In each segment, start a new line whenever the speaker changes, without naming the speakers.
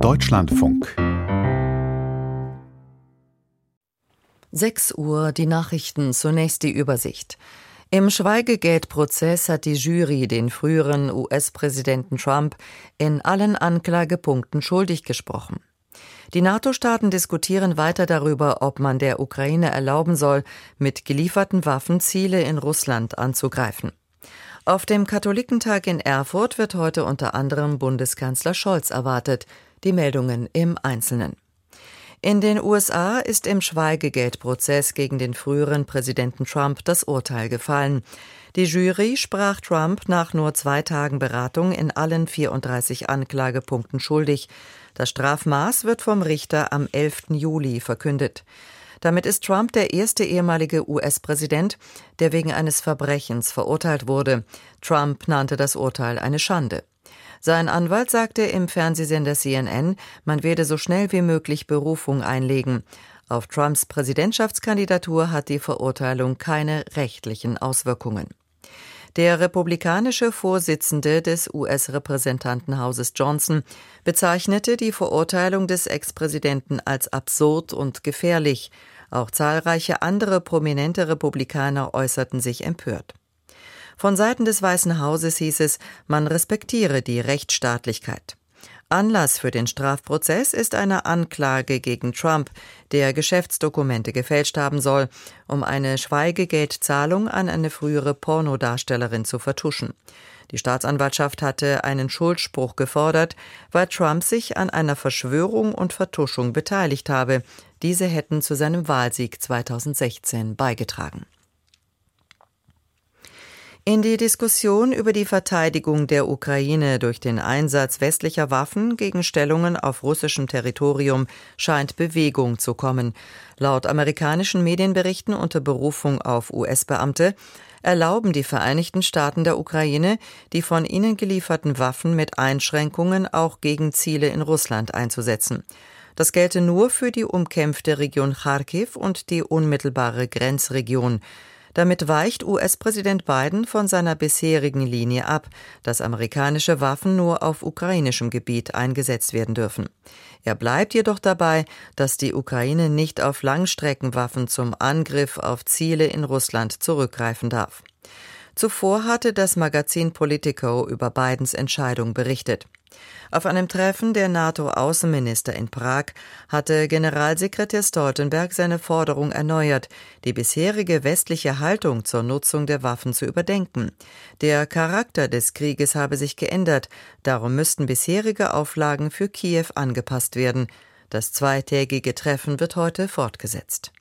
Deutschlandfunk.
6 Uhr, die Nachrichten, zunächst die Übersicht. Im Schweigegate-Prozess hat die Jury den früheren US-Präsidenten Trump in allen Anklagepunkten schuldig gesprochen. Die NATO-Staaten diskutieren weiter darüber, ob man der Ukraine erlauben soll, mit gelieferten Waffen Ziele in Russland anzugreifen. Auf dem Katholikentag in Erfurt wird heute unter anderem Bundeskanzler Scholz erwartet. Die Meldungen im Einzelnen. In den USA ist im Schweigegate-Prozess gegen den früheren Präsidenten Trump das Urteil gefallen. Die Jury sprach Trump nach nur 2 Tagen Beratung in allen 34 Anklagepunkten schuldig. Das Strafmaß wird vom Richter am 11. Juli verkündet. Damit ist Trump der erste ehemalige US-Präsident, der wegen eines Verbrechens verurteilt wurde. Trump nannte das Urteil eine Schande. Sein Anwalt sagte im Fernsehsender CNN, man werde so schnell wie möglich Berufung einlegen. Auf Trumps Präsidentschaftskandidatur hat die Verurteilung keine rechtlichen Auswirkungen. Der republikanische Vorsitzende des US-Repräsentantenhauses Johnson bezeichnete die Verurteilung des Ex-Präsidenten als absurd und gefährlich. Auch zahlreiche andere prominente Republikaner äußerten sich empört. Von Seiten des Weißen Hauses hieß es, man respektiere die Rechtsstaatlichkeit. Anlass für den Strafprozess ist eine Anklage gegen Trump, der Geschäftsdokumente gefälscht haben soll, um eine Schweigegeldzahlung an eine frühere Pornodarstellerin zu vertuschen. Die Staatsanwaltschaft hatte einen Schuldspruch gefordert, weil Trump sich an einer Verschwörung und Vertuschung beteiligt habe. Diese hätten zu seinem Wahlsieg 2016 beigetragen. In die Diskussion über die Verteidigung der Ukraine durch den Einsatz westlicher Waffen gegen Stellungen auf russischem Territorium scheint Bewegung zu kommen. Laut amerikanischen Medienberichten unter Berufung auf US-Beamte erlauben die Vereinigten Staaten der Ukraine, die von ihnen gelieferten Waffen mit Einschränkungen auch gegen Ziele in Russland einzusetzen. Das gelte nur für die umkämpfte Region Charkiw und die unmittelbare Grenzregion. Damit weicht US-Präsident Biden von seiner bisherigen Linie ab, dass amerikanische Waffen nur auf ukrainischem Gebiet eingesetzt werden dürfen. Er bleibt jedoch dabei, dass die Ukraine nicht auf Langstreckenwaffen zum Angriff auf Ziele in Russland zurückgreifen darf. Zuvor hatte das Magazin Politico über Bidens Entscheidung berichtet. Auf einem Treffen der NATO-Außenminister in Prag hatte Generalsekretär Stoltenberg seine Forderung erneuert, die bisherige westliche Haltung zur Nutzung der Waffen zu überdenken. Der Charakter des Krieges habe sich geändert, darum müssten bisherige Auflagen für Kiew angepasst werden. Das zweitägige Treffen wird heute fortgesetzt.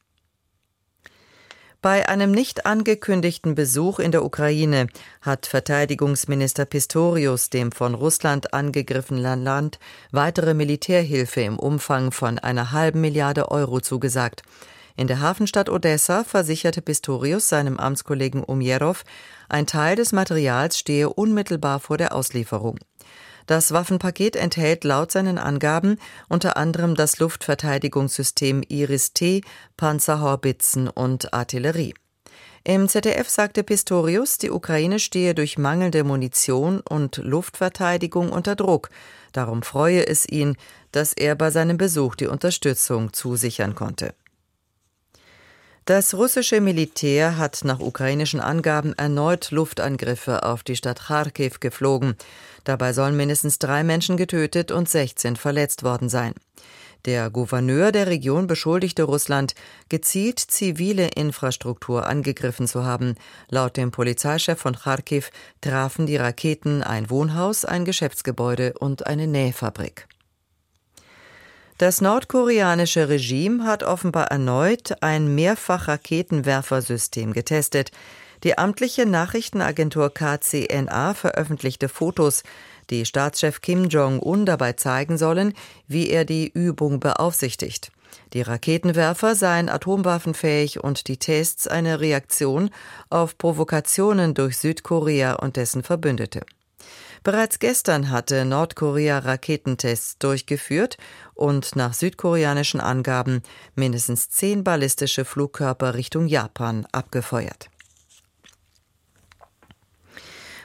Bei einem nicht angekündigten Besuch in der Ukraine hat Verteidigungsminister Pistorius dem von Russland angegriffenen Land weitere Militärhilfe im Umfang von 1,5 Milliarde Euro zugesagt. In der Hafenstadt Odessa versicherte Pistorius seinem Amtskollegen Umjerow, ein Teil des Materials stehe unmittelbar vor der Auslieferung. Das Waffenpaket enthält laut seinen Angaben unter anderem das Luftverteidigungssystem Iris-T, Panzerhaubitzen und Artillerie. Im ZDF sagte Pistorius, die Ukraine stehe durch mangelnde Munition und Luftverteidigung unter Druck. Darum freue es ihn, dass er bei seinem Besuch die Unterstützung zusichern konnte. Das russische Militär hat nach ukrainischen Angaben erneut Luftangriffe auf die Stadt Charkiw geflogen. Dabei sollen mindestens 3 Menschen getötet und 16 verletzt worden sein. Der Gouverneur der Region beschuldigte Russland, gezielt zivile Infrastruktur angegriffen zu haben. Laut dem Polizeichef von Charkiw trafen die Raketen ein Wohnhaus, ein Geschäftsgebäude und eine Nähfabrik. Das nordkoreanische Regime hat offenbar erneut ein Mehrfach-Raketenwerfersystem getestet. Die amtliche Nachrichtenagentur KCNA veröffentlichte Fotos, die Staatschef Kim Jong-un dabei zeigen sollen, wie er die Übung beaufsichtigt. Die Raketenwerfer seien atomwaffenfähig und die Tests eine Reaktion auf Provokationen durch Südkorea und dessen Verbündete. Bereits gestern hatte Nordkorea Raketentests durchgeführt und nach südkoreanischen Angaben mindestens 10 ballistische Flugkörper Richtung Japan abgefeuert.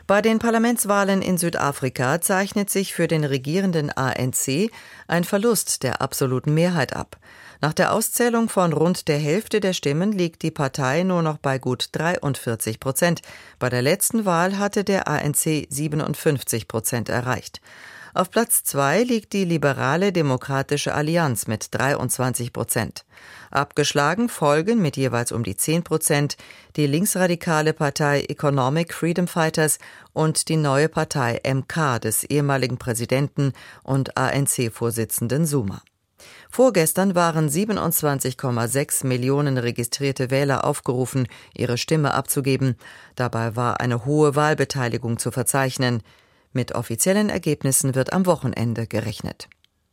Bei den Parlamentswahlen in Südafrika zeichnet sich für den regierenden ANC ein Verlust der absoluten Mehrheit ab. Nach der Auszählung von rund der Hälfte der Stimmen liegt die Partei nur noch bei gut 43%. Bei der letzten Wahl hatte der ANC 57% erreicht. Auf Platz 2 liegt die Liberale Demokratische Allianz mit 23%. Abgeschlagen folgen mit jeweils um die 10% die linksradikale Partei Economic Freedom Fighters und die neue Partei MK des ehemaligen Präsidenten und ANC-Vorsitzenden Zuma. Vorgestern waren 27,6 Millionen registrierte Wähler aufgerufen, ihre Stimme abzugeben. Dabei war eine hohe Wahlbeteiligung zu verzeichnen. Mit offiziellen Ergebnissen wird am Wochenende gerechnet.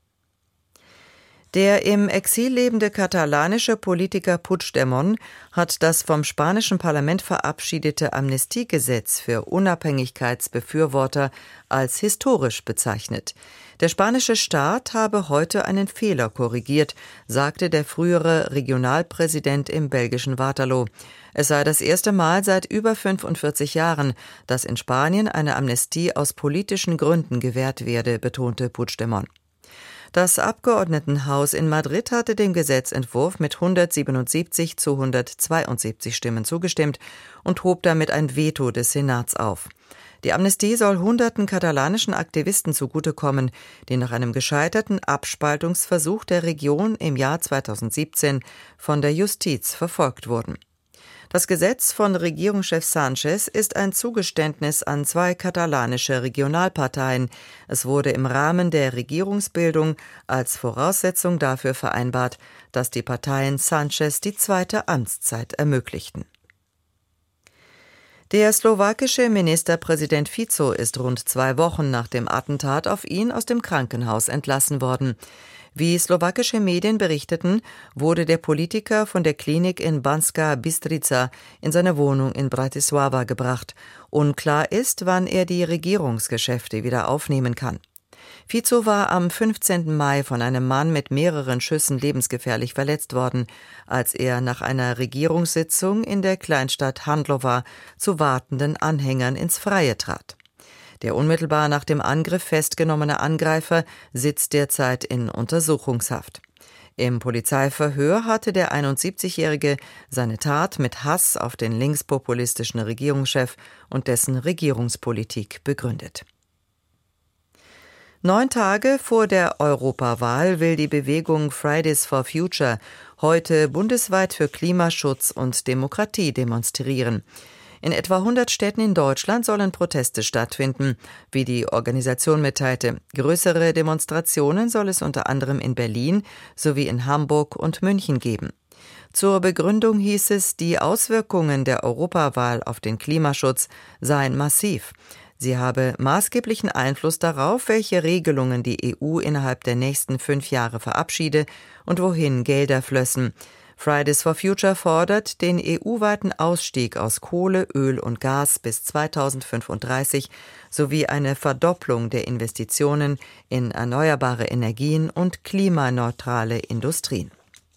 Der im Exil lebende katalanische Politiker Puigdemont hat das vom spanischen Parlament verabschiedete Amnestiegesetz für Unabhängigkeitsbefürworter als historisch bezeichnet. Der spanische Staat habe heute einen Fehler korrigiert, sagte der frühere Regionalpräsident im belgischen Waterloo. Es sei das erste Mal seit über 45 Jahren, dass in Spanien eine Amnestie aus politischen Gründen gewährt werde, betonte Puigdemont. Das Abgeordnetenhaus in Madrid hatte dem Gesetzentwurf mit 177 zu 172 Stimmen zugestimmt und hob damit ein Veto des Senats auf. Die Amnestie soll hunderten katalanischen Aktivisten zugutekommen, die nach einem gescheiterten Abspaltungsversuch der Region im Jahr 2017 von der Justiz verfolgt wurden. Das Gesetz von Regierungschef Sánchez ist ein Zugeständnis an zwei katalanische Regionalparteien. Es wurde im Rahmen der Regierungsbildung als Voraussetzung dafür vereinbart, dass die Parteien Sánchez die zweite Amtszeit ermöglichten. Der slowakische Ministerpräsident Fico ist rund 2 Wochen nach dem Attentat auf ihn aus dem Krankenhaus entlassen worden. Wie slowakische Medien berichteten, wurde der Politiker von der Klinik in Banská Bystrica in seine Wohnung in Bratislava gebracht. Unklar ist, wann er die Regierungsgeschäfte wieder aufnehmen kann. Fico war am 15. Mai von einem Mann mit mehreren Schüssen lebensgefährlich verletzt worden, als er nach einer Regierungssitzung in der Kleinstadt Handlova zu wartenden Anhängern ins Freie trat. Der unmittelbar nach dem Angriff festgenommene Angreifer sitzt derzeit in Untersuchungshaft. Im Polizeiverhör hatte der 71-Jährige seine Tat mit Hass auf den linkspopulistischen Regierungschef und dessen Regierungspolitik begründet. 9 Tage vor der Europawahl will die Bewegung Fridays for Future heute bundesweit für Klimaschutz und Demokratie demonstrieren. In etwa 100 Städten in Deutschland sollen Proteste stattfinden, wie die Organisation mitteilte. Größere Demonstrationen soll es unter anderem in Berlin sowie in Hamburg und München geben. Zur Begründung hieß es, die Auswirkungen der Europawahl auf den Klimaschutz seien massiv. Sie habe maßgeblichen Einfluss darauf, welche Regelungen die EU innerhalb der nächsten 5 Jahre verabschiede und wohin Gelder flössen. Fridays for Future fordert den EU-weiten Ausstieg aus Kohle, Öl und Gas bis 2035 sowie eine Verdopplung der Investitionen in erneuerbare Energien und klimaneutrale Industrien.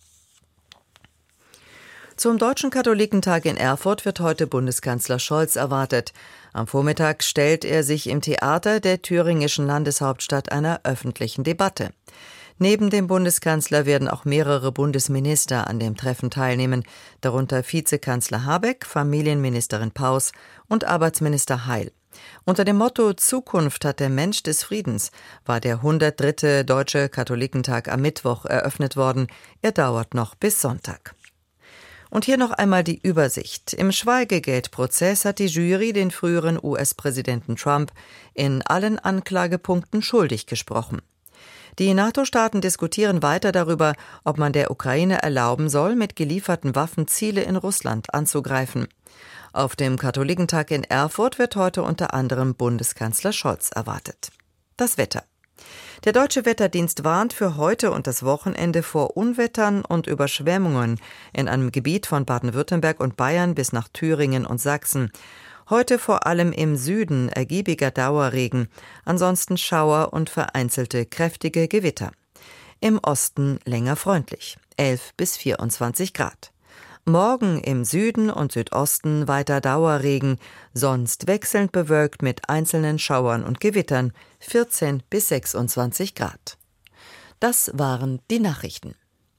Zum Deutschen Katholikentag in Erfurt wird heute Bundeskanzler Scholz erwartet. Am Vormittag stellt er sich im Theater der thüringischen Landeshauptstadt einer öffentlichen Debatte. Neben dem Bundeskanzler werden auch mehrere Bundesminister an dem Treffen teilnehmen, darunter Vizekanzler Habeck, Familienministerin Paus und Arbeitsminister Heil. Unter dem Motto »Zukunft hat der Mensch des Friedens« war der 103. Deutsche Katholikentag am Mittwoch eröffnet worden. Er dauert noch bis Sonntag. Und hier noch einmal die Übersicht. Im Schweigegeld-Prozess hat die Jury den früheren US-Präsidenten Trump in allen Anklagepunkten schuldig gesprochen. Die NATO-Staaten diskutieren weiter darüber, ob man der Ukraine erlauben soll, mit gelieferten Waffen Ziele in Russland anzugreifen. Auf dem Katholikentag in Erfurt wird heute unter anderem Bundeskanzler Scholz erwartet. Das Wetter. Der Deutsche Wetterdienst warnt für heute und das Wochenende vor Unwettern und Überschwemmungen in einem Gebiet von Baden-Württemberg und Bayern bis nach Thüringen und Sachsen. Heute vor allem im Süden ergiebiger Dauerregen, ansonsten Schauer und vereinzelte kräftige Gewitter. Im Osten länger freundlich, 11 bis 24 Grad. Morgen im Süden und Südosten weiter Dauerregen, sonst wechselnd bewölkt mit einzelnen Schauern und Gewittern, 14 bis 26 Grad. Das waren die Nachrichten.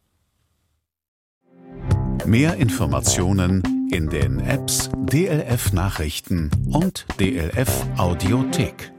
Mehr Informationen in den Apps DLF Nachrichten und DLF Audiothek.